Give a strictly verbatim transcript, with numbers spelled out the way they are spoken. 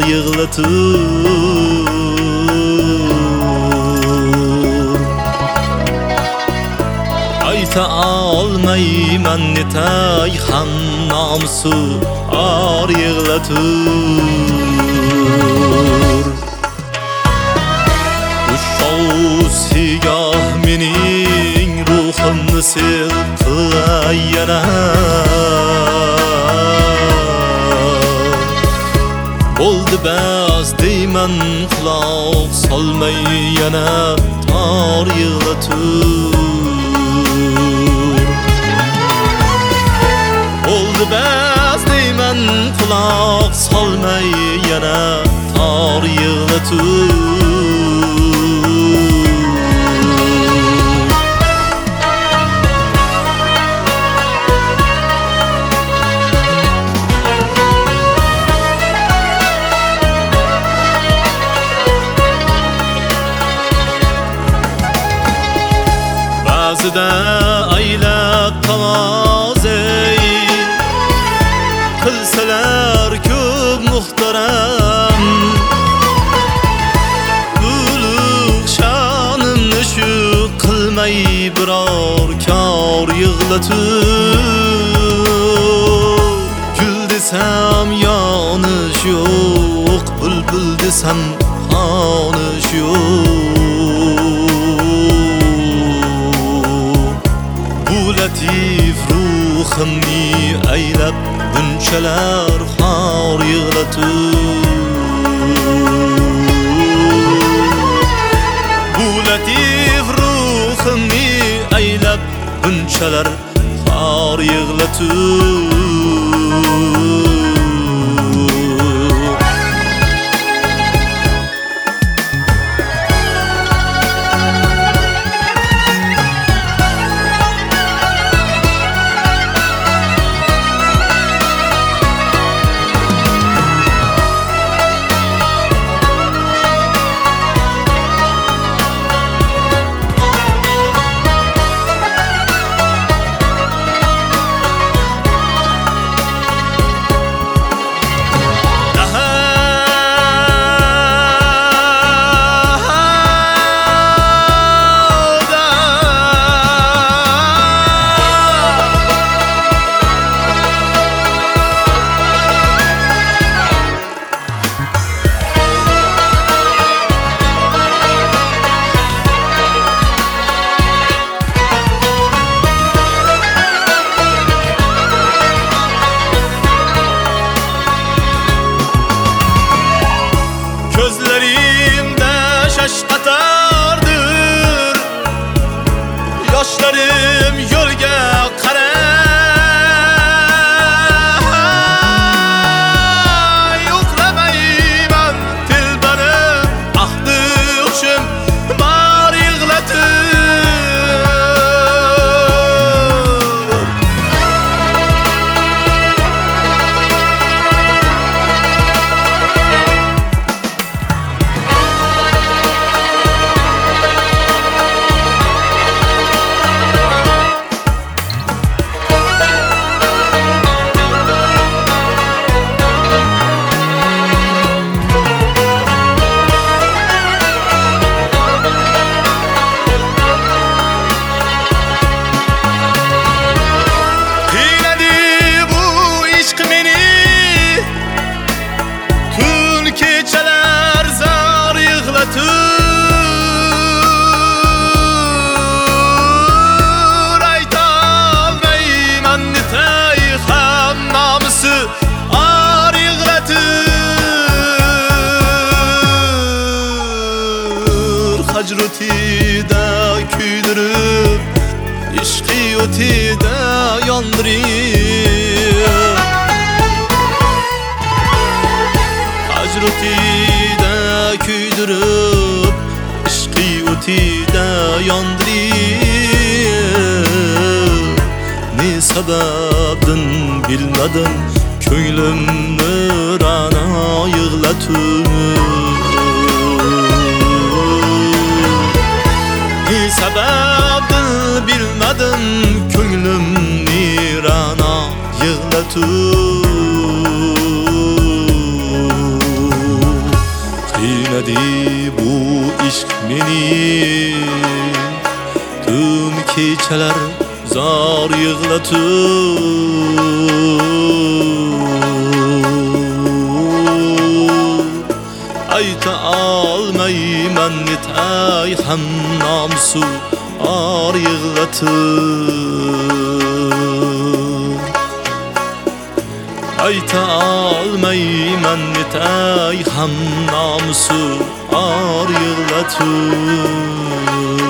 yig'latur. Ayta olmayman netay ham nomusi or yig'latur. Sigoh mening ruhimni silqay yana, bo'ldi bas deyman quloq solmay yana tor yig'latur. Bo'ldi bas deyman quloq solmay yana tor yig'latur. Ba'zida aylab tavozey qilsalar ko'p muhtaram, ulug' shonimni shu qilmay biror kor yig'latur. Gul desam yonish yo'q, bulbul desam xonish yo'q. Latif ruhimni aylab bunchalar xor yig'latur. Bu latif ruhimni aylab bunchalar xor yig'latur. Gözlerimde şaş qatardır, yoshlarım yo'lga qaray. Uxlamayman tilbarim, ahdi o'shim bor yig'latur. Hacr o'tida kuydirib, ishqi o'tida yondirib. Hacr o'tida kuydirib, ishqi o'tida yondirib. Ne sababdan bilmadim, ko'nglimni ra'no yig'latur. Sababını bilmedim, ko'nglim nirana yig'latur. Etmedi bu işk meni Tüm keçeler zar yığlatır Ayta almayman yetay ham namsu ar yığlatır Ayta almayman yetay ham namsu ar yığlatır